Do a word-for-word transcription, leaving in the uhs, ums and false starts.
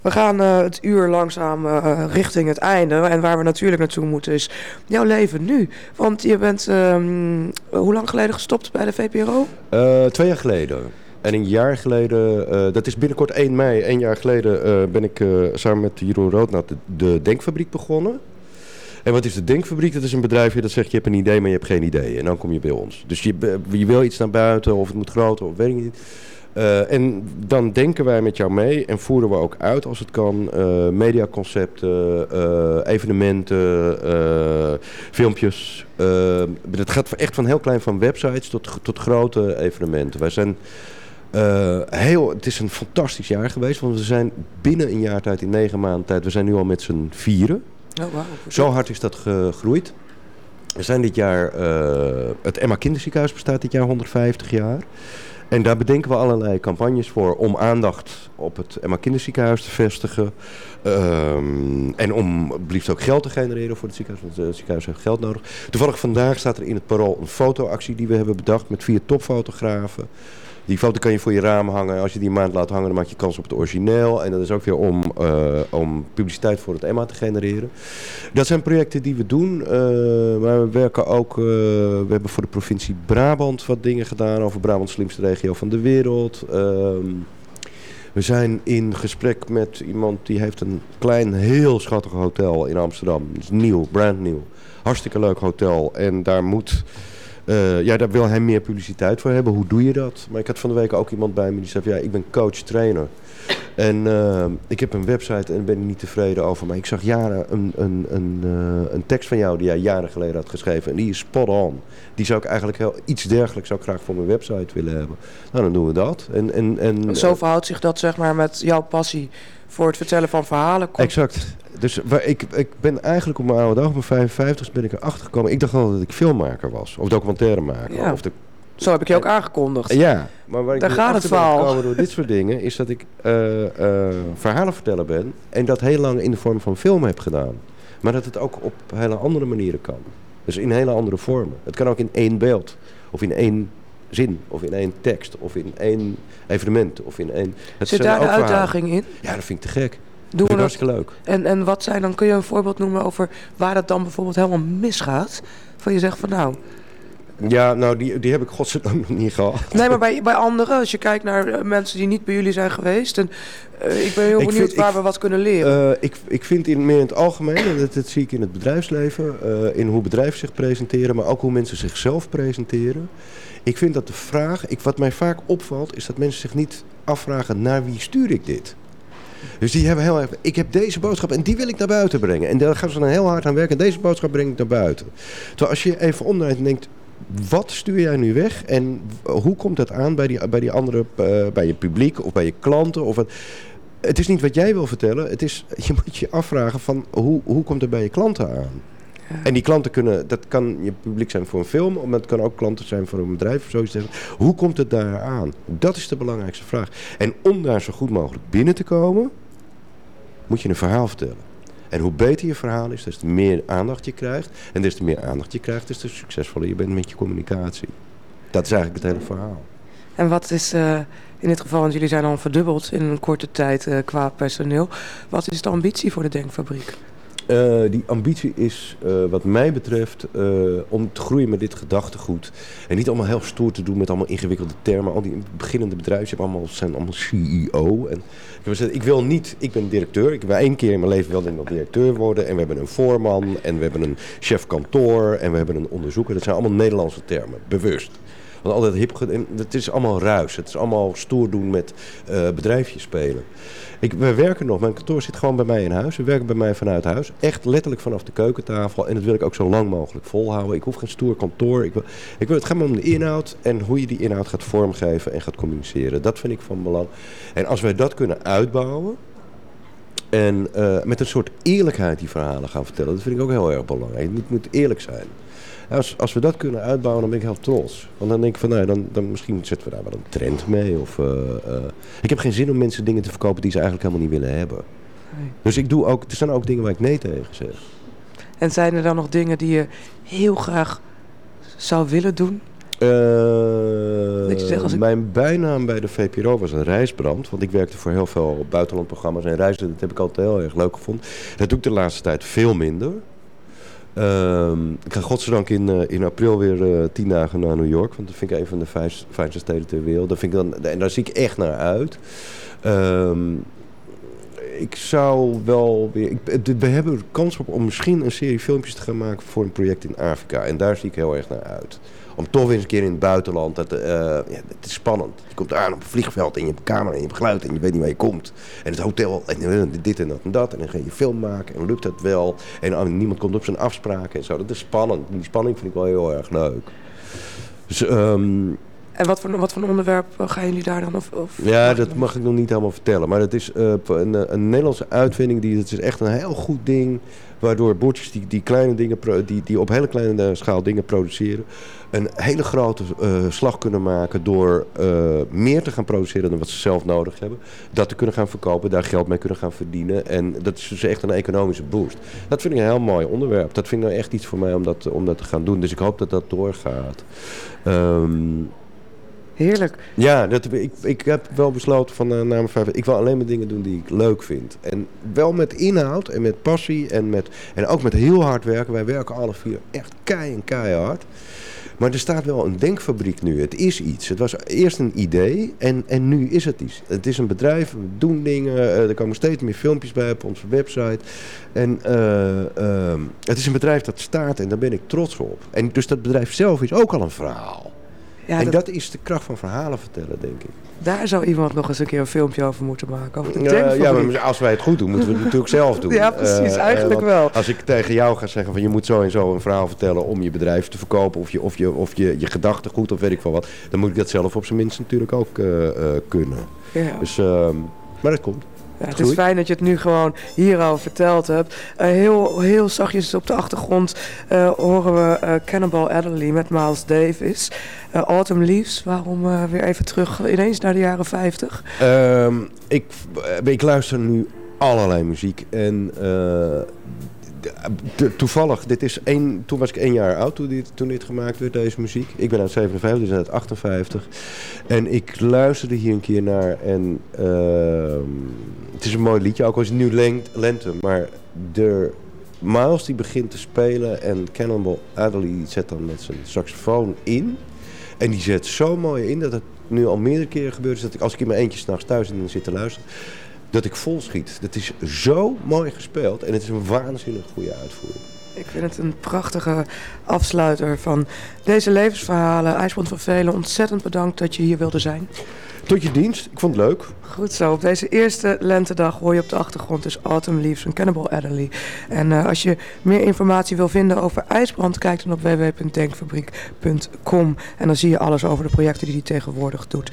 We gaan uh, het uur langzaam uh, richting het einde. En waar we natuurlijk naartoe moeten is jouw leven nu. Want je bent, um, hoe lang geleden gestopt bij de V P R O? Uh, twee jaar geleden. En een jaar geleden, uh, dat is binnenkort één mei, één jaar geleden uh, ben ik uh, samen met Jeroen Roodnat de, de Denkfabriek begonnen. En wat is de Denkfabriek? Dat is een bedrijfje dat zegt je hebt een idee, maar je hebt geen idee. En dan kom je bij ons. Dus je, je wil iets naar buiten of het moet groter of weet ik niet. Uh, en dan denken wij met jou mee en voeren we ook uit als het kan. Uh, mediaconcepten, uh, evenementen, uh, filmpjes. Uh, het gaat echt van heel klein van websites tot, tot grote evenementen. Wij zijn... Uh, heel, het is een fantastisch jaar geweest, want we zijn binnen een jaar tijd, in negen maanden tijd, we zijn nu al met z'n vieren. Oh, wow. Zo hard is dat gegroeid. We zijn dit jaar, uh, het Emma Kinderziekenhuis bestaat dit jaar honderdvijftig jaar. En daar bedenken we allerlei campagnes voor om aandacht op het Emma Kinderziekenhuis te vestigen. Um, en om liefst ook geld te genereren voor het ziekenhuis, want het ziekenhuis heeft geld nodig. Toevallig vandaag staat er in het Parool een fotoactie die we hebben bedacht met vier topfotografen. Die foto kan je voor je raam hangen. Als je die een maand laat hangen, dan maak je kans op het origineel. En dat is ook weer om, uh, om publiciteit voor het Emma te genereren. Dat zijn projecten die we doen. Uh, maar we werken ook... Uh, we hebben voor de provincie Brabant wat dingen gedaan. Over Brabant, de slimste regio van de wereld. Uh, we zijn in gesprek met iemand die heeft een klein, heel schattig hotel in Amsterdam. Het is nieuw, brand nieuw. Hartstikke leuk hotel. En daar moet... Uh, ja, daar wil hij meer publiciteit voor hebben. Hoe doe je dat? Maar ik had van de week ook iemand bij me die zei van, ja, ik ben coach-trainer. En uh, ik heb een website en daar ben ik niet tevreden over. Maar ik zag jaren een, een, een, uh, een tekst van jou die jij jaren geleden had geschreven. En die is spot on. Die zou ik eigenlijk heel, iets dergelijks zou ik graag voor mijn website willen hebben. Nou, dan doen we dat. En, en, en, Zo verhoudt zich dat, zeg maar, met jouw passie voor het vertellen van verhalen. Komt... Exact. Dus waar, ik, ik ben eigenlijk op mijn oude dag, op mijn vijfenvijftigste, ben ik erachter gekomen. Ik dacht al dat ik filmmaker was. Of documentairemaker. Ja. Of de... Zo heb ik je ook aangekondigd. Ja, maar waar ik daar gaat het verhaal. Door dit soort dingen is dat ik uh, uh, verhalen vertellen ben. En dat heel lang in de vorm van film heb gedaan. Maar dat het ook op hele andere manieren kan. Dus in hele andere vormen. Het kan ook in één beeld. Of in één zin. Of in één tekst. Of in één evenement. Of in één... Het Zit daar de uitdaging in? Ja, dat vind ik te gek. Doen we dat hartstikke leuk. En, en wat zijn dan, kun je een voorbeeld noemen over waar dat dan bijvoorbeeld helemaal misgaat? Van je zegt van nou... Ja, nou die, die heb ik godzijdank nog niet gehad. Nee, maar bij, bij anderen, als je kijkt naar uh, mensen die niet bij jullie zijn geweest. En, uh, ik ben heel ik benieuwd vind, waar ik, we wat kunnen leren. Uh, ik, ik vind in, meer in het algemeen, en dat, dat zie ik in het bedrijfsleven, uh, in hoe bedrijven zich presenteren, maar ook hoe mensen zichzelf presenteren. Ik vind dat de vraag, ik, wat mij vaak opvalt, is dat mensen zich niet afvragen naar wie stuur ik dit? Dus die hebben heel erg, ik heb deze boodschap en die wil ik naar buiten brengen. En daar gaan ze dan heel hard aan werken en deze boodschap breng ik naar buiten. Terwijl als je even omdraait en denkt, wat stuur jij nu weg en hoe komt dat aan bij die, bij die andere, uh, bij je publiek of bij je klanten? Of het, het is niet wat jij wil vertellen, het is, je moet je afvragen van hoe, hoe komt het bij je klanten aan? Ja. En die klanten kunnen, dat kan je publiek zijn voor een film, maar het kan ook klanten zijn voor een bedrijf of zoiets. Hoe komt het daar aan? Dat is de belangrijkste vraag. En om daar zo goed mogelijk binnen te komen, moet je een verhaal vertellen. En hoe beter je verhaal is, des te meer aandacht je krijgt. En des te meer aandacht je krijgt, des te succesvoller je bent met je communicatie. Dat is eigenlijk het hele verhaal. En wat is uh, in dit geval, want jullie zijn al verdubbeld in een korte tijd uh, qua personeel. Wat is de ambitie voor de Denkfabriek? Uh, die ambitie is, uh, wat mij betreft, uh, om te groeien met dit gedachtegoed. En niet allemaal heel stoer te doen met allemaal ingewikkelde termen. Al die beginnende bedrijven allemaal, zijn allemaal C E O. En ik, wil zeggen, ik wil niet, ik ben directeur. Ik wil één keer in mijn leven wilde ik nog directeur worden. En we hebben een voorman en we hebben een chef kantoor en we hebben een onderzoeker. Dat zijn allemaal Nederlandse termen, bewust. Want altijd hip, het is allemaal ruis. Het is allemaal stoer doen met uh, bedrijfjes spelen. Ik, we werken nog, mijn kantoor zit gewoon bij mij in huis. We werken bij mij vanuit huis. Echt letterlijk vanaf de keukentafel. En dat wil ik ook zo lang mogelijk volhouden. Ik hoef geen stoer kantoor. Ik wil, ik wil, het gaat maar om de inhoud en hoe je die inhoud gaat vormgeven en gaat communiceren. Dat vind ik van belang. En als wij dat kunnen uitbouwen en uh, met een soort eerlijkheid die verhalen gaan vertellen. Dat vind ik ook heel erg belangrijk. Het moet, moet eerlijk zijn. Als, als we dat kunnen uitbouwen, dan ben ik heel trots. Want dan denk ik van, nou, dan, dan misschien zetten we daar wel een trend mee. Of, uh, uh, ik heb geen zin om mensen dingen te verkopen die ze eigenlijk helemaal niet willen hebben. Nee. Dus ik doe ook, er zijn ook dingen waar ik nee tegen zeg. En zijn er dan nog dingen die je heel graag zou willen doen? Uh, Dat je zegt, als ik... Mijn bijnaam bij de V P R O was een reisbrand. Want ik werkte voor heel veel buitenlandprogramma's en reizen. Dat heb ik altijd heel erg leuk gevonden. Dat doe ik de laatste tijd veel minder. Uh, ik ga godzijdank in, uh, in april weer uh, tien dagen naar New York. Want dat vind ik een van de vijf, vijfste steden ter wereld. Dat vind ik dan, en daar zie ik echt naar uit. Uh, ik zou wel weer... Ik, we hebben er kans op om misschien een serie filmpjes te gaan maken voor een project in Afrika. En daar zie ik heel erg naar uit. Om toch weer eens een keer in het buitenland. Dat, uh, ja, het is spannend. Je komt aan op een vliegveld en je hebt een camera en je hebt geluid en je weet niet waar je komt. En het hotel en dit en dat en dat. En dan ga je film maken en lukt dat wel. En uh, niemand komt op zijn afspraken en zo. Dat is spannend. Die spanning vind ik wel heel erg leuk. Dus... Um, En wat voor, wat voor onderwerp gaan jullie daar dan? Of, of ja, dat mag ik nog niet helemaal vertellen. Maar het is uh, een, een Nederlandse uitvinding. Die, het is echt een heel goed ding. Waardoor boertjes die, die, kleine dingen, die, die op hele kleine schaal dingen produceren. Een hele grote uh, slag kunnen maken door uh, meer te gaan produceren dan wat ze zelf nodig hebben. Dat te kunnen gaan verkopen, daar geld mee kunnen gaan verdienen. En dat is dus echt een economische boost. Dat vind ik een heel mooi onderwerp. Dat vind ik nou echt iets voor mij om dat, om dat te gaan doen. Dus ik hoop dat dat doorgaat. Um, Heerlijk. Ja, dat, ik, ik heb wel besloten van uh, na mijn vijf... Ik wil alleen maar dingen doen die ik leuk vind. En wel met inhoud en met passie en, met, en ook met heel hard werken. Wij werken alle vier echt kei en keihard. Maar er staat wel een denkfabriek nu. Het is iets. Het was eerst een idee en, en nu is het iets. Het is een bedrijf, we doen dingen. Uh, er komen steeds meer filmpjes bij op onze website. En uh, uh, het is een bedrijf dat staat en daar ben ik trots op. En dus dat bedrijf zelf is ook al een verhaal. Ja, en dat... dat is de kracht van verhalen vertellen, denk ik. Daar zou iemand nog eens een keer een filmpje over moeten maken. Over de uh, ja, maar als wij het goed doen, moeten we het natuurlijk zelf doen. Ja, precies. Uh, eigenlijk uh, wel. Als ik tegen jou ga zeggen van je moet zo en zo een verhaal vertellen om je bedrijf te verkopen. Of je, of je, of je, je gedachtegoed of weet ik veel wat. Dan moet ik dat zelf op zijn minst natuurlijk ook uh, uh, kunnen. Ja. Dus, uh, maar dat komt. Ja, het is fijn dat je het nu gewoon hierover verteld hebt. Uh, heel, heel zachtjes op de achtergrond uh, horen we uh, Cannonball Adderley met Miles Davis. Uh, Autumn Leaves, waarom uh, weer even terug ineens naar de jaren vijftig? Um, ik, ik luister nu allerlei muziek en... Uh, To, toevallig, dit is één, toen was ik één jaar oud toen dit, toen dit gemaakt werd, deze muziek. Ik ben uit zevenenvijftig, dus uit achtenvijftig. En ik luisterde hier een keer naar en uh, het is een mooi liedje, ook al is het nu lent, lente. Maar de Miles die begint te spelen en Cannonball Adderley zet dan met zijn saxofoon in. En die zet zo mooi in dat het nu al meerdere keren gebeurd is dat ik als ik in mijn eentje 's nachts thuis in zit te luisteren... dat ik vol schiet. Dat is zo mooi gespeeld en het is een waanzinnig goede uitvoering. Ik vind het een prachtige afsluiter van deze levensverhalen. IJsbrand van Velen, ontzettend bedankt dat je hier wilde zijn. Tot je dienst, ik vond het leuk. Goed zo, op deze eerste lentedag hoor je op de achtergrond dus Autumn Leaves van Cannonball Adderley. En uh, als je meer informatie wil vinden over IJsbrand, kijk dan op w w w punt denkfabriek punt com. En dan zie je alles over de projecten die hij tegenwoordig doet.